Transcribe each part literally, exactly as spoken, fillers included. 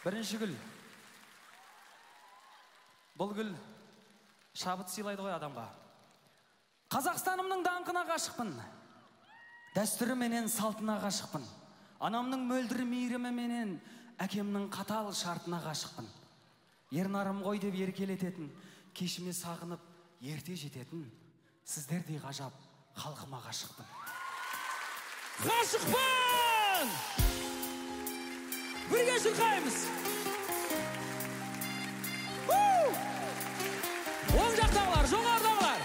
Бірінші гүл. Бұл гүл шабыт сыйлайды ғой адамға. Қазақстанымның даңқына ғашықпын. Дәстүрі менен салтына ғашықпын. Анамның мөлдір мейірімі менен әкемнің қатал шартына ғашықпын. Ернарым ғой деп еркелететін, кешіме сағынып ерте жететін, сіздердей ғажап халқыма ғашықпын. Ғашықпын! Бірге шырқаймыз. Оң жақтағылар, жоғарыдағылар.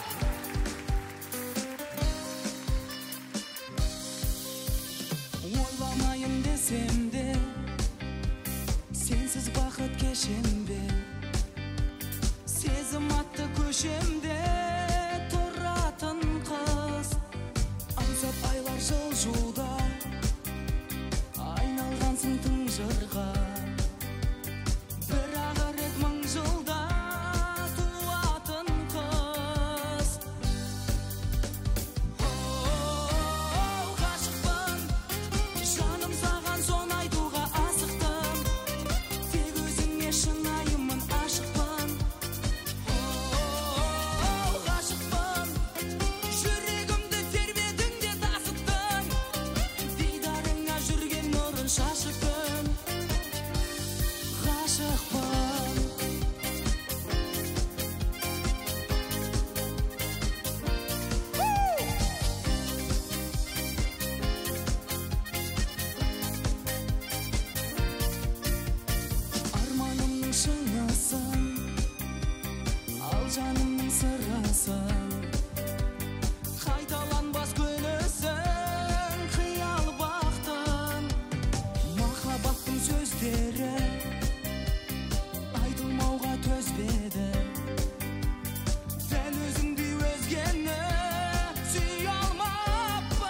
Ойламайын десем де, сенсіз бақыт кешемде, сезім атты көшемде тұратын қыз. Аңсап айлар жылжуда, айналғансың тың жырға, бір ағарет мың жылда туатын қыз. Оу, ғашықпын, жаным саған соны айтуға асықтым, тек өзіңе шынайымын, ашықпын. Оу, ғашықпын, жүрегімді тербедің де тасыттың, дидарыңа жүрген нұрын шашып күн. Ғашықпын. Арманымның шыңысын, ал жанымның сырысын, қайталанбас көнісін қиял бақтың. Махаббаттың сөздері айтылмауға төзбеді, дәл өзіңдей өзгені сүйе алмаппын.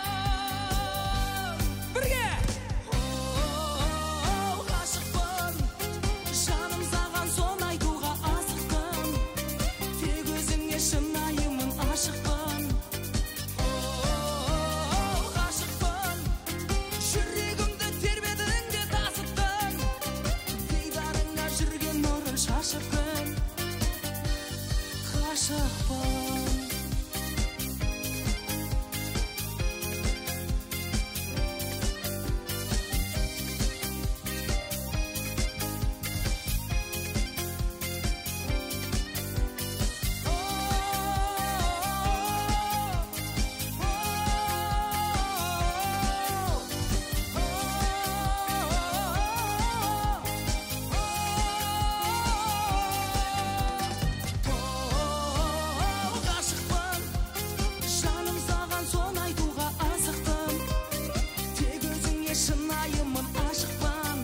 Бірге! Оу, ғашықпын, жаным саған соны айтуға асықтым, тек өзіңе шынайымын, ашықпын. Оу, ғашықпын, жүрегімді тербедің де тасыттың, дидарыңа жүрген нұрын шашып күн. Ғашықпын. Ғашықпын, жаным саған соны айтуға асықтым, тек өзіңе шынайымын, ашықпын.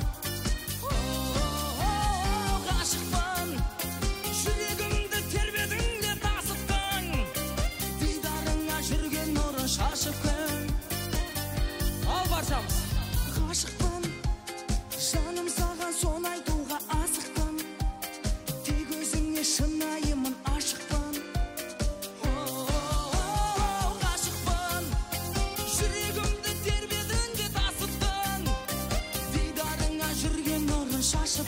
Ғашықпын, жүрегімді тербедің де тасыттың, дидарыңа жүрген нұрын шашып күн. Ал баршамыз. Ғашықпын, жаным саған соны айтуға асықтым, тек өзіңе шынайымын, ашықпын. Оу, ғашықпын, жүрегімді тербедің де тасыттың, дидарыңа жүрген нұрын шашып